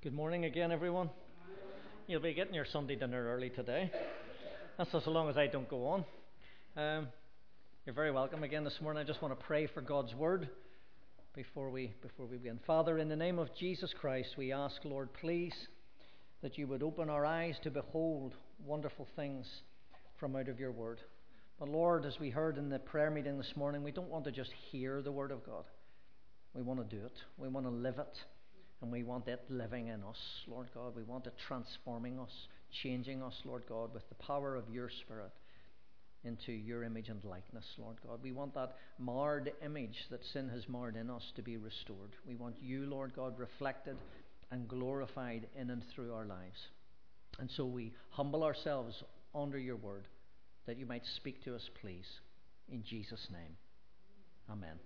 Good morning again, everyone. You'll be getting your Sunday dinner early today. That's as long as I don't go on. You're very welcome again this morning. I just want to pray for God's word before we begin. Father, in the name of Jesus Christ, we ask, Lord, please, that you would open our eyes to behold wonderful things from out of your word. But Lord, as we heard in the prayer meeting this morning, we don't want to just hear the word of God. We want to do it. We want to live it. And we want it living in us, Lord God. We want it transforming us, changing us, Lord God, with the power of your Spirit into your image and likeness, Lord God. We want that marred image that sin has marred in us to be restored. We want you, Lord God, reflected and glorified in and through our lives. And so we humble ourselves under your word, that you might speak to us, please. In Jesus' name. Amen.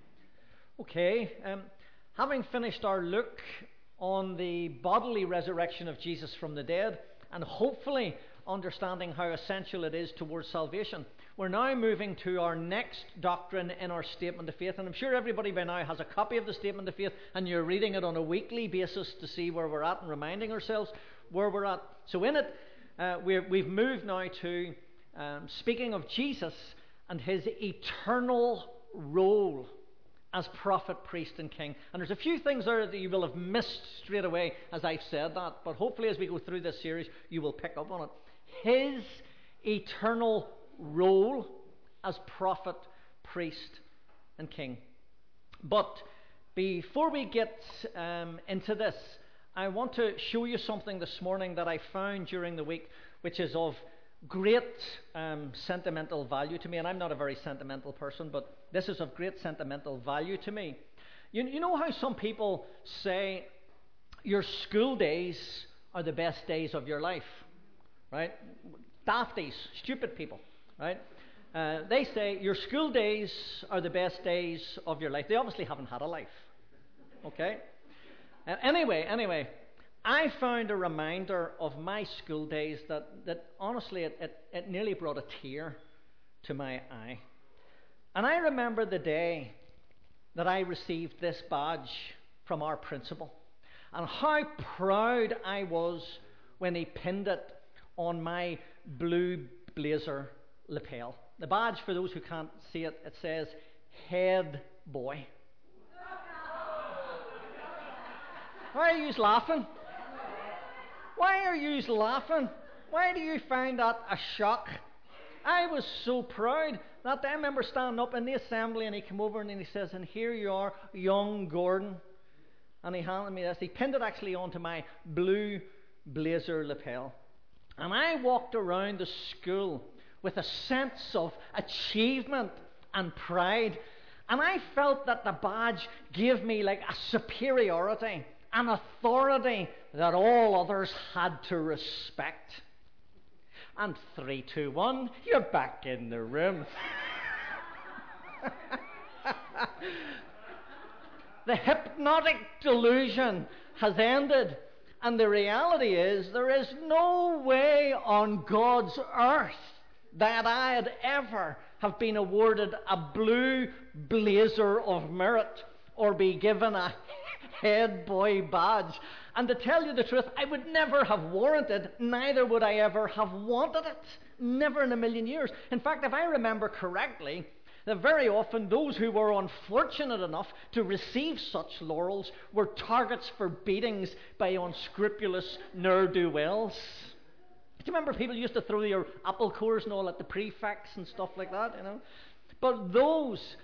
Okay, having finished our look on the bodily resurrection of Jesus from the dead, and hopefully understanding how essential it is towards salvation, we're now moving to our next doctrine in our statement of faith. And I'm sure everybody by now has a copy of the statement of faith, and you're reading it on a weekly basis to see where we're at and reminding ourselves where we're at. So in it, we've moved now to speaking of Jesus and his eternal role as prophet, priest and king. And there's a few things there that you will have missed straight away as I've said that, but hopefully as we go through this series you will pick up on it. His eternal role as prophet, priest and king. But before we get into this, I want to show you something this morning that I found during the week, which is of great sentimental value to me. And I'm not a very sentimental person, but this is of great sentimental value to me. You know how some people say your school days are the best days of your life, right? Dafties, stupid people, right? They say your school days are the best days of your life. They obviously haven't had a life, okay? Anyway, I found a reminder of my school days that honestly, it nearly brought a tear to my eye. And I remember the day that I received this badge from our principal, and how proud I was when he pinned it on my blue blazer lapel. The badge, for those who can't see it, it says Head Boy. Why are you laughing? Why are you laughing? Why do you find that a shock? I was so proud that I remember standing up in the assembly, and he came over and he says, and here you are, young Gordon. And he handed me this. He pinned it actually onto my blue blazer lapel. And I walked around the school with a sense of achievement and pride. And I felt that the badge gave me like a superiority, an authority that all others had to respect. And 3, 2, 1, you're back in the room. The hypnotic delusion has ended, and the reality is there is no way on God's earth that I'd ever have been awarded a blue blazer of merit or be given a Head Boy badge. And to tell you the truth, I would never have warranted, neither would I ever have wanted it. Never in a million years. In fact, if I remember correctly, that very often those who were unfortunate enough to receive such laurels were targets for beatings by unscrupulous ne'er-do-wells. Do you remember people used to throw their apple cores and all at the prefects and stuff like that, you know? But those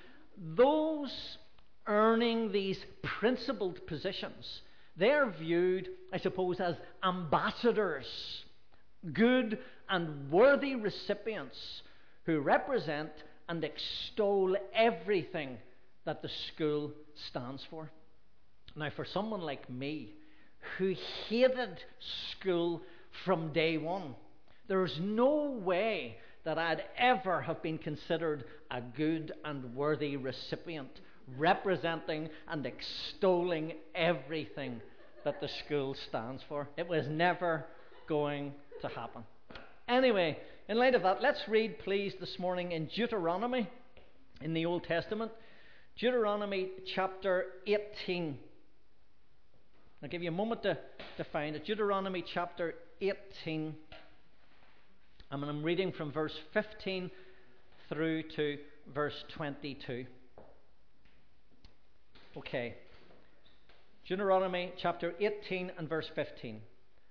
earning these principled positions, they're viewed, I suppose, as ambassadors, good and worthy recipients who represent and extol everything that the school stands for. Now, for someone like me, who hated school from day one, there's no way that I'd ever have been considered a good and worthy recipient, representing and extolling everything that the school stands for. It was never going to happen. Anyway, in light of that, let's read, please, this morning in Deuteronomy in the Old Testament. Deuteronomy chapter 18. I'll give you a moment to find it. Deuteronomy chapter 18. And I'm reading from verse 15 through to verse 22. Okay. Deuteronomy chapter 18 and verse 15.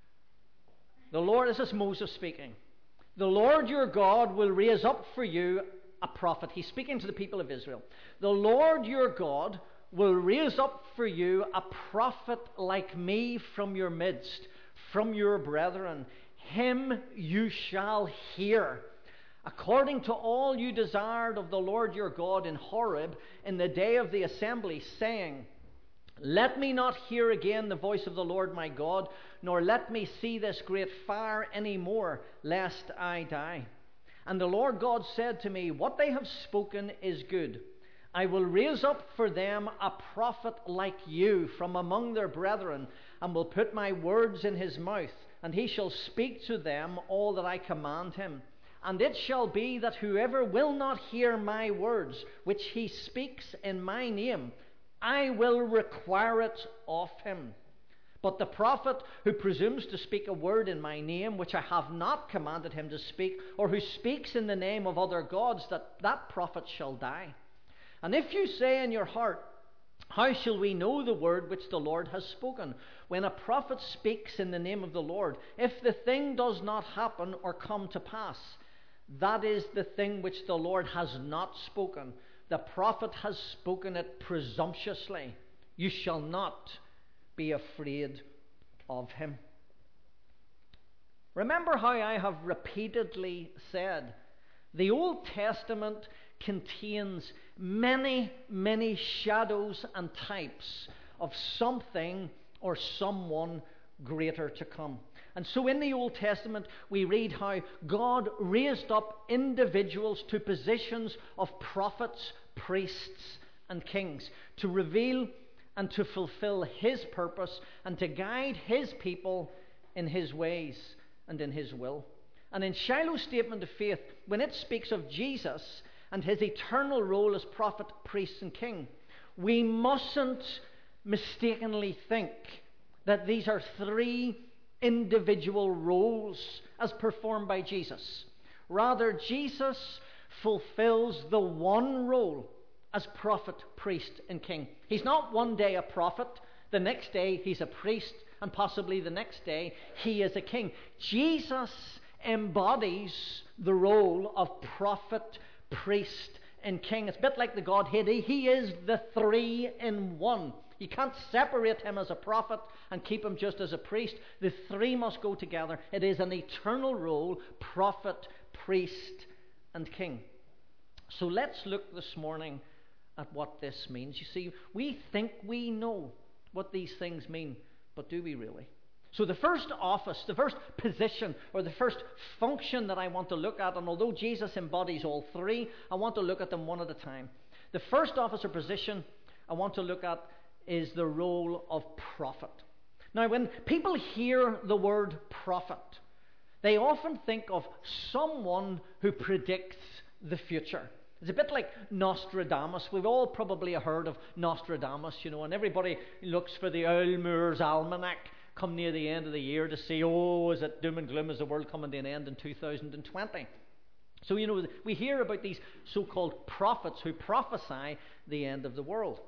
The Lord, this is Moses speaking. The Lord your God will raise up for you a prophet. He's speaking to the people of Israel. The Lord your God will raise up for you a prophet like me from your midst, from your brethren. Him you shall hear, according to all you desired of the Lord your God in Horeb in the day of the assembly, saying, let me not hear again the voice of the Lord my God, nor let me see this great fire any more, lest I die. And the Lord God said to me, what they have spoken is good. I will raise up for them a prophet like you from among their brethren, and will put my words in his mouth, and he shall speak to them all that I command him. And it shall be that whoever will not hear my words, which he speaks in my name, I will require it of him. But the prophet who presumes to speak a word in my name, which I have not commanded him to speak, or who speaks in the name of other gods, that prophet shall die. And if you say in your heart, how shall we know the word which the Lord has spoken? When a prophet speaks in the name of the Lord, if the thing does not happen or come to pass, that is the thing which the Lord has not spoken. The prophet has spoken it presumptuously. You shall not be afraid of him. Remember how I have repeatedly said, the Old Testament contains many, many shadows and types of something or someone greater to come. And so in the Old Testament we read how God raised up individuals to positions of prophets, priests and kings to reveal and to fulfill his purpose and to guide his people in his ways and in his will. And in Shiloh's statement of faith, when it speaks of Jesus and his eternal role as prophet, priest and king, we mustn't mistakenly think that these are three individual roles as performed by Jesus. Rather, Jesus fulfills the one role as prophet, priest and king. He's not one day a prophet, the next day he's a priest, and possibly the next day he is a king. Jesus embodies the role of prophet, priest and king. It's a bit like the Godhead. He is the three in one. You can't separate him as a prophet and keep him just as a priest. The three must go together. It is an eternal role, prophet, priest and king. So let's look this morning at what this means. You see, we think we know what these things mean, but do we really? So the first office, the first position, or the first function that I want to look at, and although Jesus embodies all three, I want to look at them one at a time. The first office or position I want to look at is the role of prophet. Now, when people hear the word prophet, they often think of someone who predicts the future. It's a bit like Nostradamus. We've all probably heard of Nostradamus, and everybody looks for the Owl Moor's Almanac come near the end of the year to see, is it doom and gloom? Is the world coming to an end in 2020? So, we hear about these so-called prophets who prophesy the end of the world.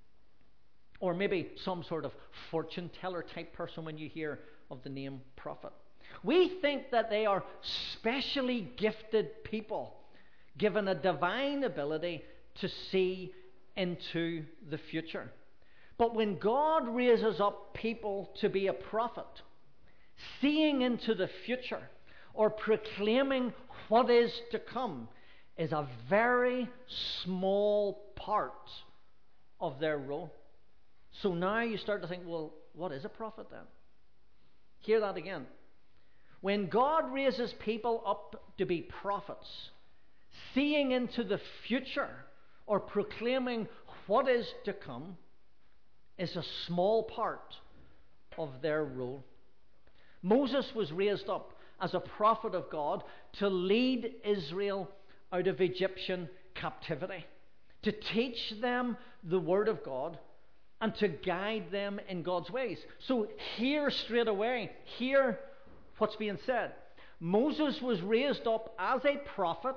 Or maybe some sort of fortune teller type person when you hear of the name prophet. We think that they are specially gifted people, given a divine ability to see into the future. But when God raises up people to be a prophet, seeing into the future or proclaiming what is to come is a very small part of their role. So now you start to think, well, what is a prophet then? Hear that again. When God raises people up to be prophets, seeing into the future or proclaiming what is to come is a small part of their role. Moses was raised up as a prophet of God to lead Israel out of Egyptian captivity, to teach them the word of God, and to guide them in God's ways. So hear straight away, hear what's being said. Moses was raised up as a prophet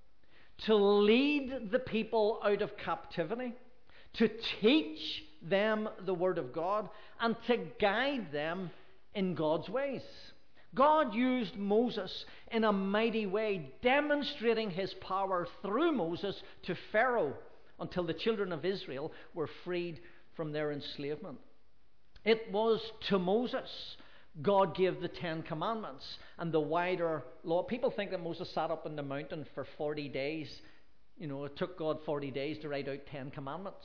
to lead the people out of captivity, to teach them the Word of God, and to guide them in God's ways. God used Moses in a mighty way, demonstrating his power through Moses to Pharaoh until the children of Israel were freed from their enslavement. It was to Moses God gave the 10 Commandments and the wider law. People think that Moses sat up in the mountain for 40 days. It took God 40 days to write out 10 Commandments.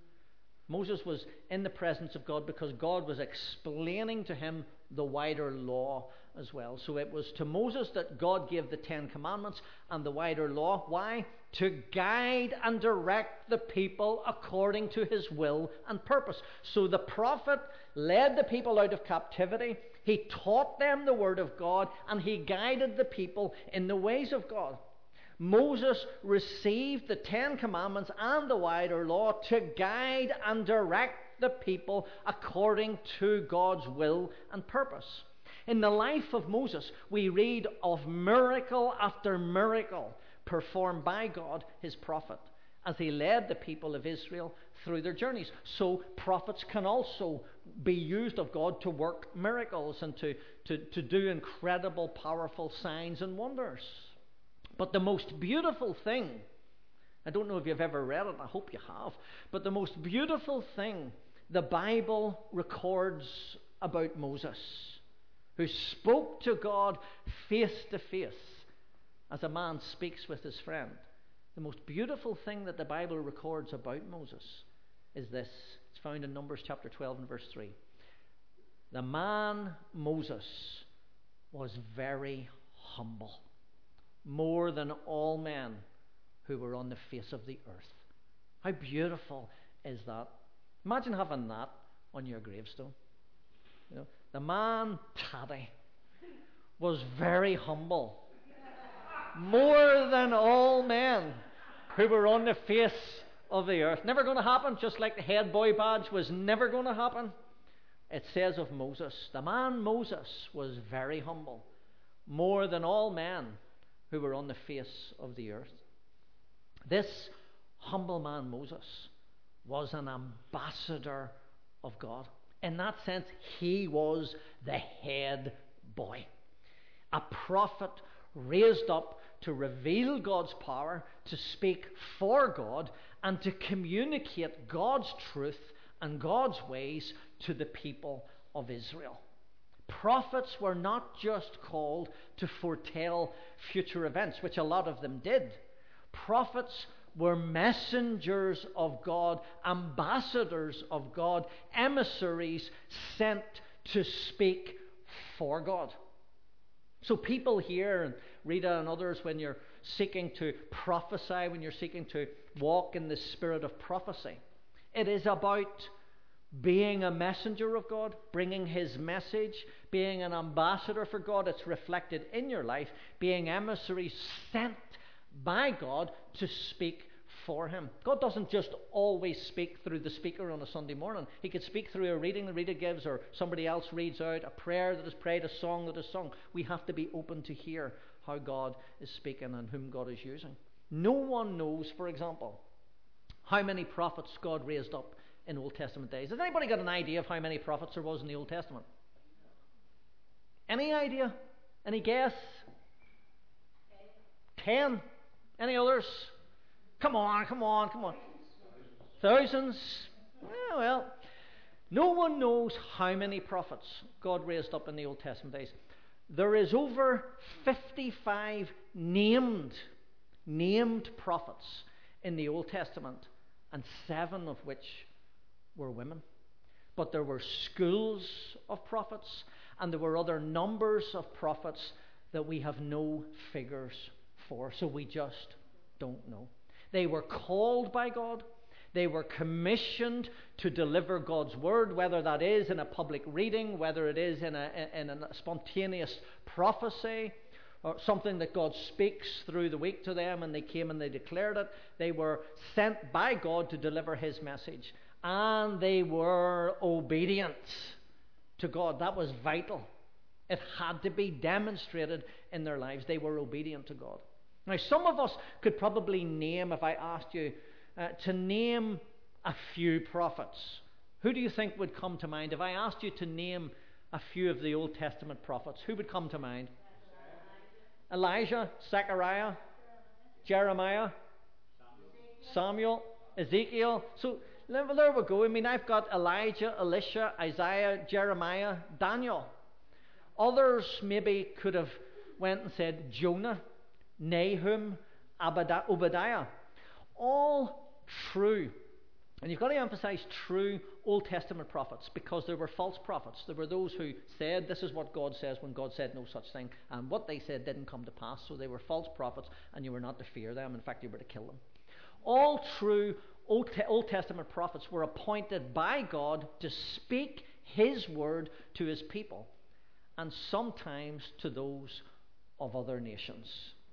Moses was in the presence of God because God was explaining to him the wider law as well. So it was to Moses that God gave the 10 Commandments and the wider law. Why? To guide and direct the people according to his will and purpose. So the prophet led the people out of captivity. He taught them the Word of God, and he guided the people in the ways of God. Moses received the 10 Commandments and the wider law to guide and direct the people according to God's will and purpose. In the life of Moses, we read of miracle after miracle performed by God, his prophet, as he led the people of Israel through their journeys. So prophets can also be used of God to work miracles and to do incredible, powerful signs and wonders. But the most beautiful thing, I don't know if you've ever read it, I hope you have, but the most beautiful thing the Bible records about Moses, who spoke to God face to face as a man speaks with his friend. The most beautiful thing that the Bible records about Moses is this. It's found in Numbers chapter 12 and verse 3. The man Moses was very humble, more than all men who were on the face of the earth. How beautiful is that? Imagine having that on your gravestone. The man Taddy was very humble, more than all men who were on the face of the earth. Never going to happen, just like the head boy badge was never going to happen. It says of Moses, the man Moses was very humble, more than all men who were on the face of the earth. This humble man Moses was an ambassador of God. In that sense, he was the head boy. A prophet raised up to reveal God's power, to speak for God, and to communicate God's truth and God's ways to the people of Israel. Prophets were not just called to foretell future events, which a lot of them did. Prophets were messengers of God, ambassadors of God, emissaries sent to speak for God. So people here, and Rita and others, when you're seeking to prophesy, when you're seeking to walk in the spirit of prophecy, it is about being a messenger of God, bringing his message, being an ambassador for God. It's reflected in your life, being emissaries sent by God to speak for him. God doesn't just always speak through the speaker on a Sunday morning. He could speak through a reading that Rita gives, or somebody else reads out, a prayer that is prayed, a song that is sung. We have to be open to hear how God is speaking and whom God is using. No one knows, for example, how many prophets God raised up in Old Testament days. Has anybody got an idea of how many prophets there was in the Old Testament? Any idea? Any guess? 10? Any others? Come on. Thousands? Well, no one knows how many prophets God raised up in the Old Testament days. There is over 55 named prophets in the Old Testament, and 7 of which were women. But there were schools of prophets, and there were other numbers of prophets that we have no figures for, so we just don't know. They were called by God. They were commissioned to deliver God's word, whether that is in a public reading, whether it is in a spontaneous prophecy, or something that God speaks through the week to them, and they came and they declared it. They were sent by God to deliver His message, and they were obedient to God. That was vital. It had to be demonstrated in their lives. They were obedient to God. Now, some of us could probably name, if I asked you to name a few prophets, who do you think would come to mind? If I asked you to name a few of the Old Testament prophets, who would come to mind? Elijah, Zechariah, Jeremiah, Samuel, Ezekiel. So there we go. I mean, I've got Elijah, Elisha, Isaiah, Jeremiah, Daniel. Others maybe could have went and said Jonah, Nahum, Obadiah. All true. And you've got to emphasize true Old Testament prophets, because there were false prophets. There were those who said, this is what God says, when God said no such thing. And what they said didn't come to pass. So they were false prophets, and you were not to fear them. In fact, you were to kill them. All true Old Testament prophets were appointed by God to speak His word to His people, and sometimes to those of other nations.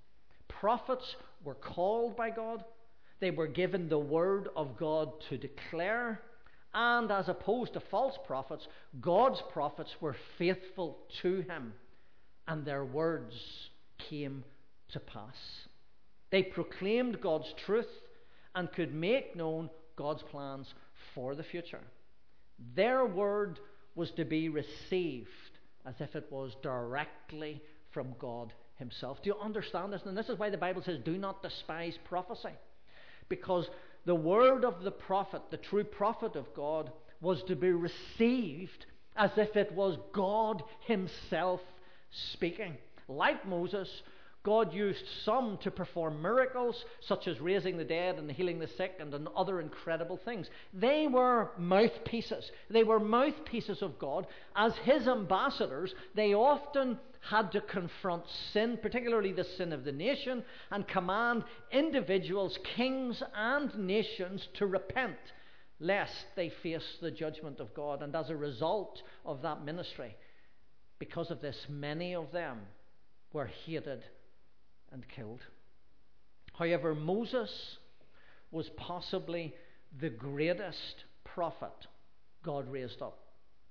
Prophets were called by God. They were given the word of God to declare. And as opposed to false prophets, God's prophets were faithful to Him, and their words came to pass. They proclaimed God's truth and could make known God's plans for the future. Their word was to be received as if it was directly from God Himself. Do you understand this? And this is why the Bible says, do not despise prophecy. Because the word of the prophet, the true prophet of God, was to be received as if it was God Himself speaking. Like Moses, God used some to perform miracles, such as raising the dead and healing the sick and other incredible things. They were mouthpieces. They were mouthpieces of God. As His ambassadors, they often had to confront sin, particularly the sin of the nation, and command individuals, kings and nations to repent, lest they face the judgment of God. And as a result of that ministry, because of this, many of them were hated and killed. However, Moses was possibly the greatest prophet God raised up.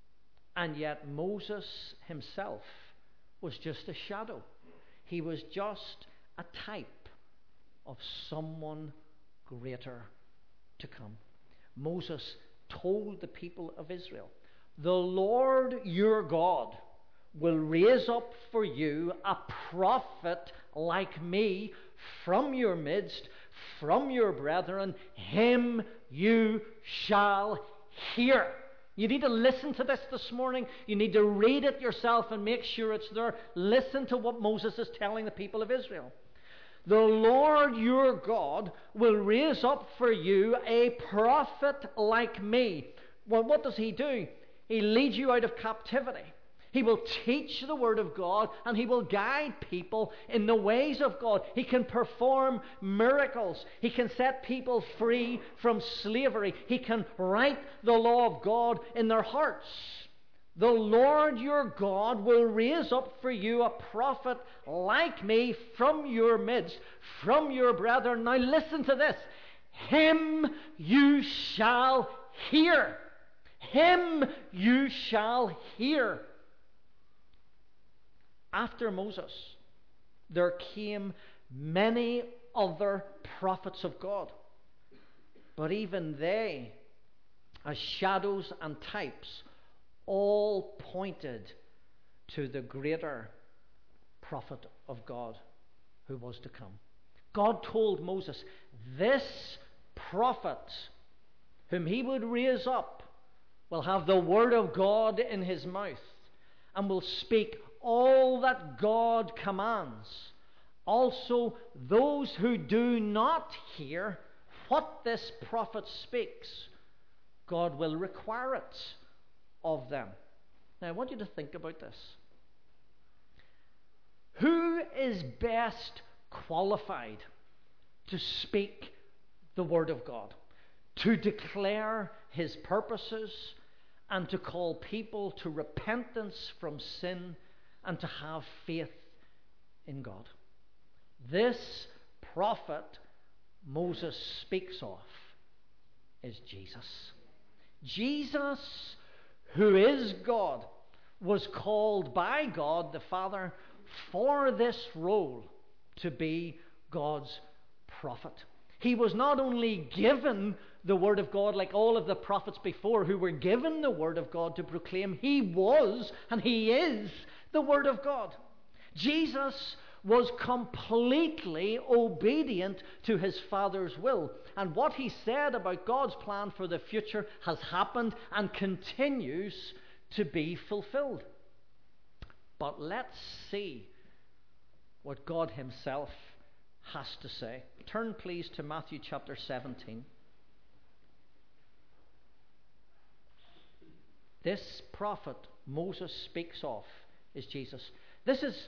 And yet Moses himself was just a shadow. He was just a type of someone greater to come. Moses told the people of Israel, the Lord your God will raise up for you a prophet like me from your midst, from your brethren. Him you shall hear. You need to listen to this morning. You need to read it yourself and make sure it's there. Listen to what Moses is telling the people of Israel. The Lord your God will raise up for you a prophet like me. Well, what does He do? He leads you out of captivity. He will teach the Word of God, and He will guide people in the ways of God. He can perform miracles. He can set people free from slavery. He can write the law of God in their hearts. The Lord your God will raise up for you a prophet like me from your midst, from your brethren. Now listen to this. Him you shall hear. Him you shall hear. After Moses, there came many other prophets of God. But even they, as shadows and types, all pointed to the greater prophet of God who was to come. God told Moses, this prophet whom He would raise up will have the word of God in his mouth and will speak all that God commands. Also, those who do not hear what this prophet speaks, God will require it of them. Now, I want you to think about this. Who is best qualified to speak the Word of God, to declare His purposes, and to call people to repentance from sin and to have faith in God. This prophet Moses speaks of is Jesus. Jesus, who is God, was called by God the Father for this role, to be God's prophet. He was not only given the Word of God like all of the prophets before who were given the Word of God to proclaim. He was, and He is, the Word of God. Jesus was completely obedient to His Father's will. And what He said about God's plan for the future has happened and continues to be fulfilled. But let's see what God Himself has to say. Turn please to Matthew chapter 17. This prophet Moses speaks of is Jesus. This is,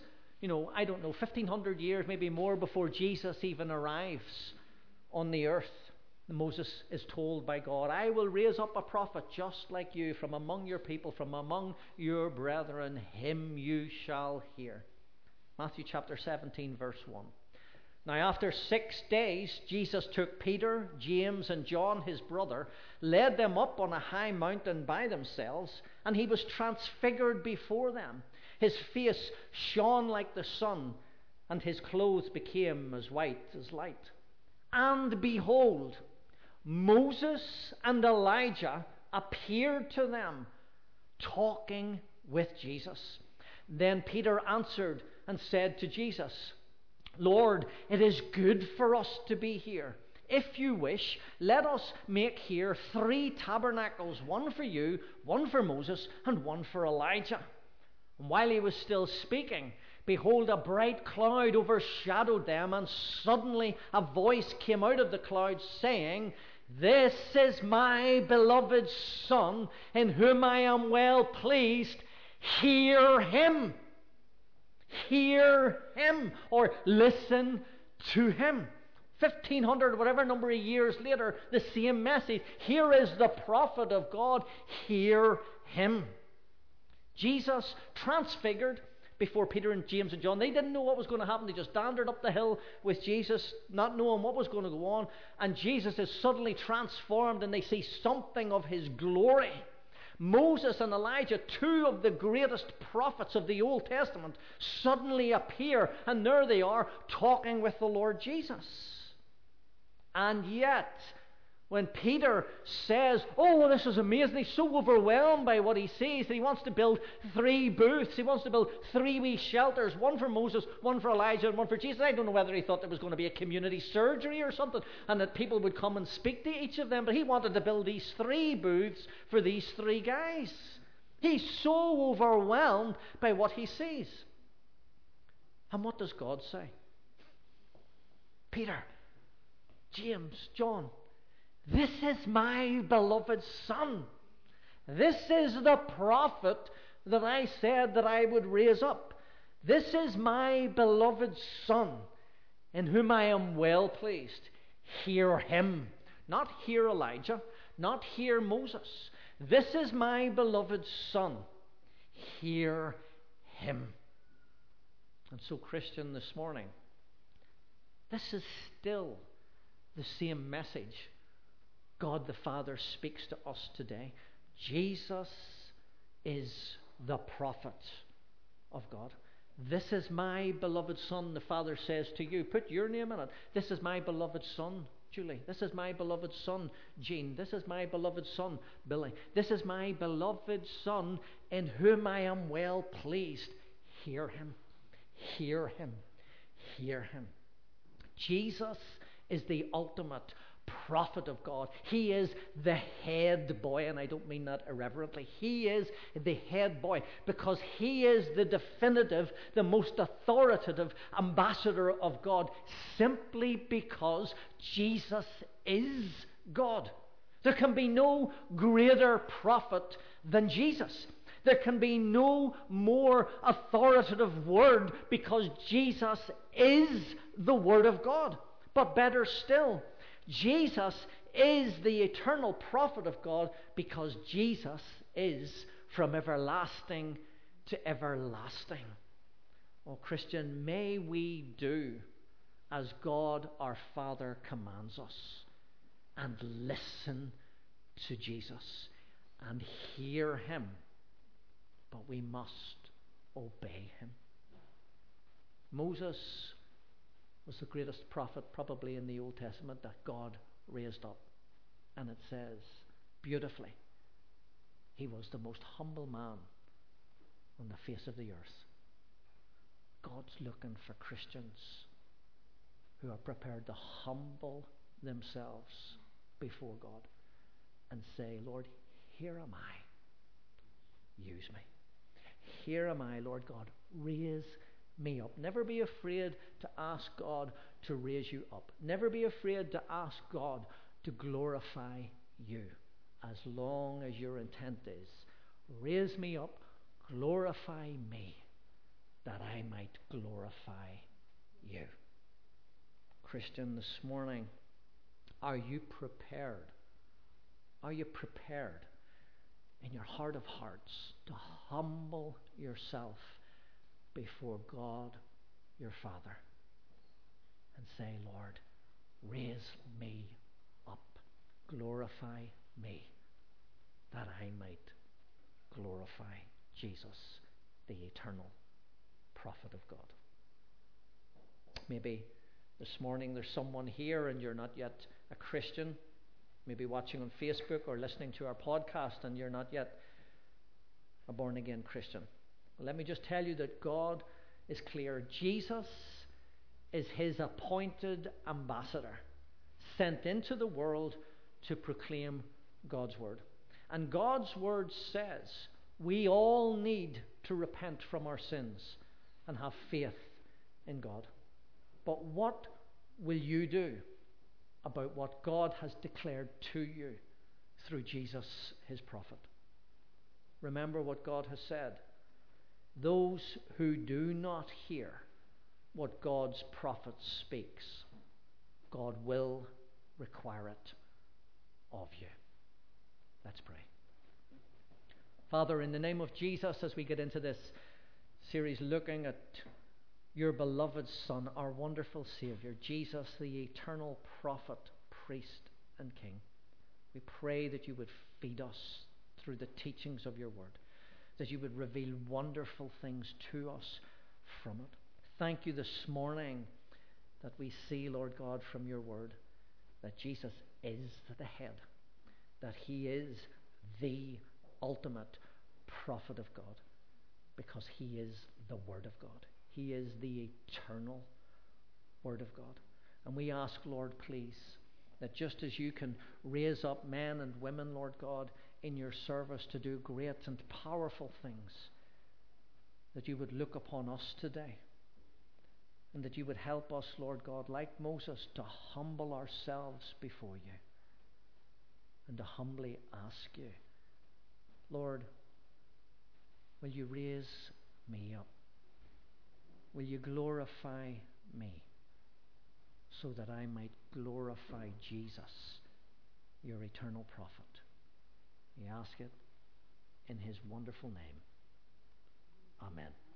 1500 years, maybe more, before Jesus even arrives on the earth. Moses is told by God, I will raise up a prophet just like you from among your people, from among your brethren. Him you shall hear. Matthew chapter 17, verse 1. Now after 6 days, Jesus took Peter, James, and John, his brother, led them up on a high mountain by themselves, and He was transfigured before them. His face shone like the sun, and His clothes became as white as light. And behold, Moses and Elijah appeared to them, talking with Jesus. Then Peter answered and said to Jesus, Lord, it is good for us to be here. If you wish, let us make here 3 tabernacles, one for you, one for Moses, and one for Elijah. And while he was still speaking, behold, a bright cloud overshadowed them, and suddenly a voice came out of the cloud saying, This is my beloved Son, in whom I am well pleased. Hear Him. Hear Him, or listen to Him. 1500, whatever number of years later, the same message. Here is the prophet of God. Hear Him. Jesus transfigured before Peter and James and John. They didn't know what was going to happen. They just dandered up the hill with Jesus, not knowing what was going to go on. And Jesus is suddenly transformed, and they see something of His glory. Moses and Elijah, 2 of the greatest prophets of the Old Testament, suddenly appear, and there they are talking with the Lord Jesus. And yet, when Peter says, oh, this is amazing, he's so overwhelmed by what he sees that he wants to build 3 booths. He wants to build 3 wee shelters, one for Moses, one for Elijah, and one for Jesus. I don't know whether he thought there was going to be a community surgery or something, and that people would come and speak to each of them, but he wanted to build these 3 booths for these 3 guys. He's so overwhelmed by what he sees. And what does God say? Peter, James, John, this is my beloved Son. This is the prophet that I said that I would raise up. This is my beloved Son, in whom I am well pleased. Hear Him. Not hear Elijah, not hear Moses. This is my beloved Son. Hear Him. And so, Christian, this morning, this is still the same message God the Father speaks to us today. Jesus is the prophet of God. This is my beloved Son, the Father says to you. Put your name in it. This is my beloved Son, Julie. This is my beloved Son, Jean. This is my beloved Son, Billy. This is my beloved Son, in whom I am well pleased. Hear Him. Hear Him. Hear Him. Jesus is the ultimate prophet of God. He is the head boy, and I don't mean that irreverently. He is the head boy because He is the definitive, the most authoritative ambassador of God, simply because Jesus is God. There can be no greater prophet than Jesus. There can be no more authoritative word because Jesus is the Word of God. But better still, Jesus is the eternal prophet of God because Jesus is from everlasting to everlasting. Oh, Christian, may we do as God our Father commands us and listen to Jesus and hear him, but we must obey him. Moses was the greatest prophet probably in the Old Testament that God raised up. And it says beautifully, he was the most humble man on the face of the earth. God's looking for Christians who are prepared to humble themselves before God and say, Lord, here am I. Use me. Here am I, Lord God. Raise me up. Never be afraid to ask God to raise you up. Never be afraid to ask God to glorify you, as long as your intent is, raise me up, glorify me, that I might glorify you. Christian, this morning, are you prepared? Are you prepared in your heart of hearts to humble yourself before God your Father and say, Lord, raise me up, glorify me, that I might glorify Jesus, the eternal prophet of God. Maybe this morning there's someone here and you're not yet a Christian, maybe watching on Facebook or listening to our podcast, and you're not yet a born-again Christian. Well, let me just tell you that God is clear. Jesus is his appointed ambassador, sent into the world to proclaim God's word. And God's word says we all need to repent from our sins and have faith in God. But what will you do about what God has declared to you through Jesus, his prophet? Remember what God has said. Those who do not hear what God's prophet speaks, God will require it of you. Let's pray. Father, in the name of Jesus, as we get into this series looking at your beloved Son, our wonderful Savior, Jesus, the eternal prophet, priest, and King, we pray that you would feed us through the teachings of your word, that you would reveal wonderful things to us from it. Thank you this morning that we see, Lord God, from your word, that Jesus is the head, that he is the ultimate prophet of God, because he is the Word of God. He is the eternal Word of God. And we ask, Lord, please, that just as you can raise up men and women, Lord God, in your service to do great and powerful things, that you would look upon us today, and that you would help us, Lord God, like Moses, to humble ourselves before you and to humbly ask you, Lord, will you raise me up? Will you glorify me so that I might glorify Jesus, your eternal prophet? We ask it in his wonderful name. Amen.